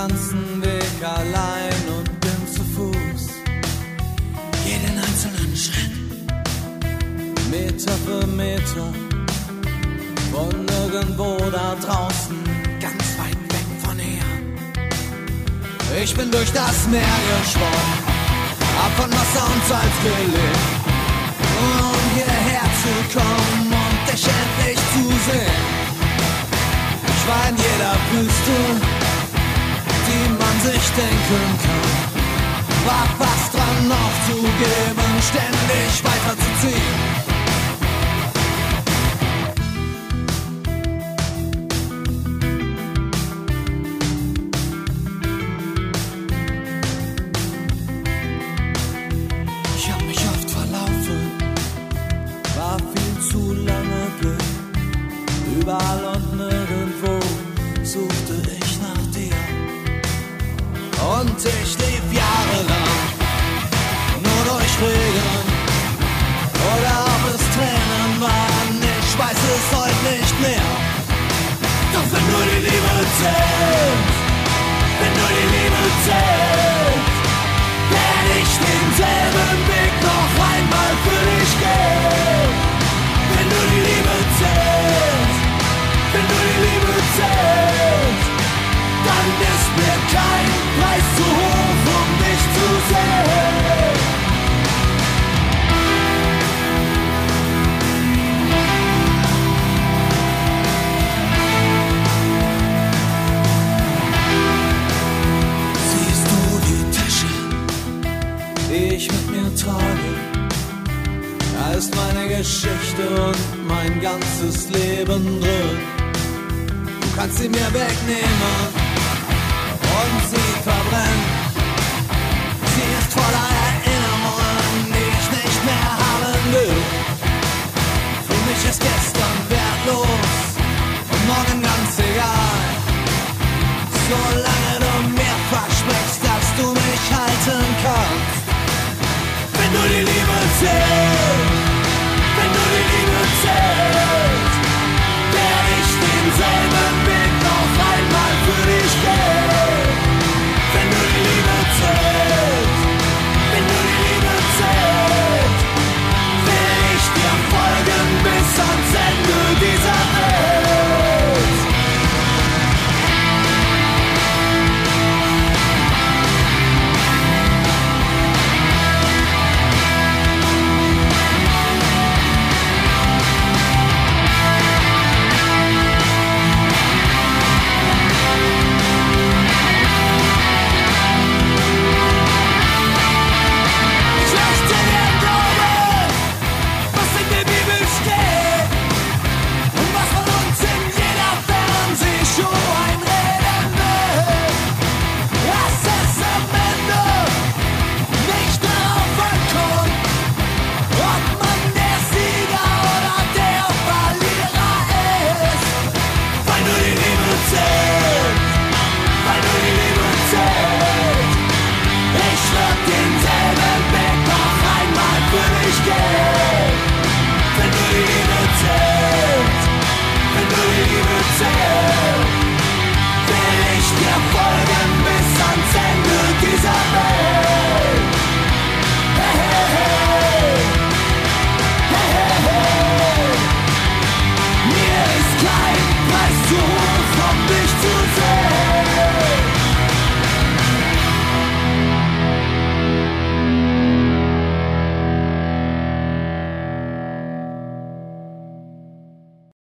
ganzen Weg allein und bin zu Fuß. Jeden einzelnen Schritt, Meter für Meter, von irgendwo da draußen, ganz weit weg von hier. ich bin durch das Meer geschwommen, hab von Wasser und Salz gelebt, um hierher zu kommen und dich endlich zu sehen. Ich war in jeder Wüste, die man sich denken kann, war fast dran aufzugeben, ständig weiterzuziehen. Ich hab mich oft verlaufen, War viel zu lange blind, überall und nirgendwo suchte ich nach dir. Und ich lief jahrelang nur durch Regen, oder ob es Tränen waren, ich weiß es heute nicht mehr. Doch wenn nur die Liebe zählt, wenn nur die Liebe zählt, werde ich denselben Weg noch einmal für dich gehen. Wenn nur die Liebe zählt, wenn nur die Liebe zählt, dann ist mir kein Preis zu hoch, um dich zu sehen. siehst du die Tasche, Die ich mit mir trage, da ist meine Geschichte und mein ganzes Leben drin. Du kannst sie mir wegnehmen und sie verbrennen.